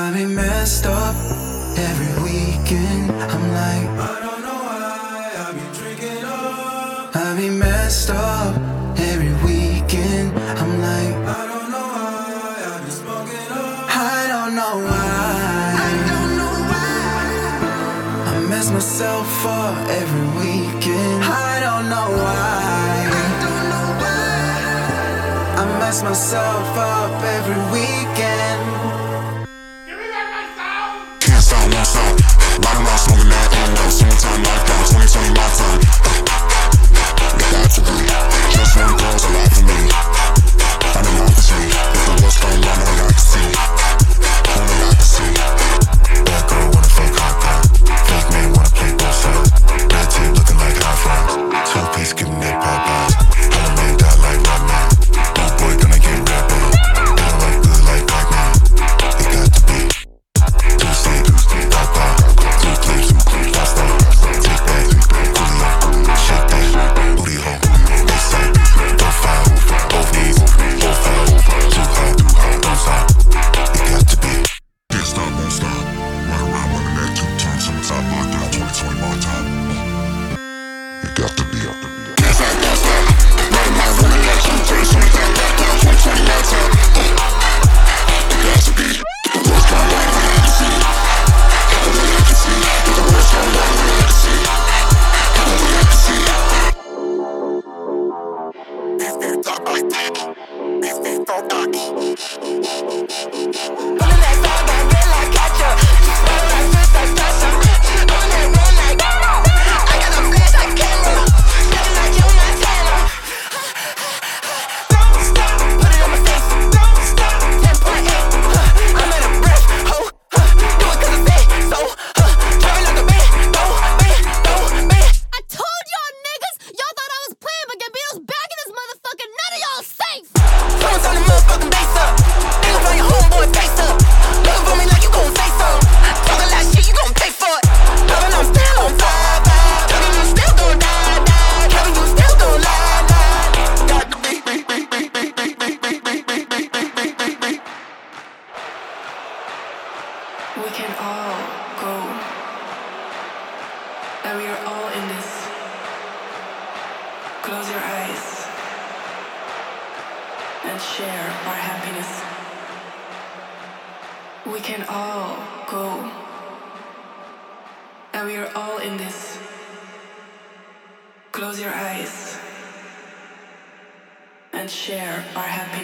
I be messed up every weekend. I'm like, I don't know why I be drinking up. I be messed up every weekend. I'm like, I don't know why I be smoking up. I don't know why. I don't know why. I mess myself up every weekend. I don't know why. I don't know why. I mess myself up every weekend. Can't stop, won't stop. Riding around smoking that endo. Summertime lockdown, 2020 my time. It got to be. Just one girl's alive for me. Finding out for me. If the world's going down, only I can see. Only I can see. Bad girl wanna fake hot guy. Fake man wanna play both sides. Bad tape looking like hot fries. Two-piece giving it Popeyes. Hella man die like Rodman. Old boy gonna get rapped on. It don't look good like Pac-Man. It got to be. Two stay, pop out. Two clips, pasta. Take that, Coolio. Shake that, booty hole. They say, both foul, both knees, both foul. Too hot, don't stop. It got to be. Can't stop, won't stop. Ride around running that two-turn. Summertime lockdown, 2020 my time. It got to be. Can't stop, don't stop. Ride around running that two-turn. Summertime lockdown, 2020 my time. It got to be. The world's going down, only I can see. Only I can see. The world's going down, only I can see. Only I can see. This bitch talk like that. This bitch so cocky. Pulling that song down red like ketchup. Smelling like fish like special. On that run like I got a flash like camera. Stepping like Joe Montana. Don't stop, put it on my face. Don't stop, 10.8. I'm in a breath, ho. Do it 'cause it's it, so driving like a band. I told y'all niggas, y'all thought I was playing, but Gambino's back in this motherfucker. None of y'all safe. Someone turn the motherfucking bass up. Nigga run your homeboy face up. Looking for me like you gon' say so. Talking that shit, you gon' pay for it. Loving I'm still on fire. Loving you still gon' die. Loving you still gon' lie. Got the beat. We can all go, and we are all in this. Close your eyes and share our happiness. We can all go, and we are all in this. Close your eyes and share our happiness.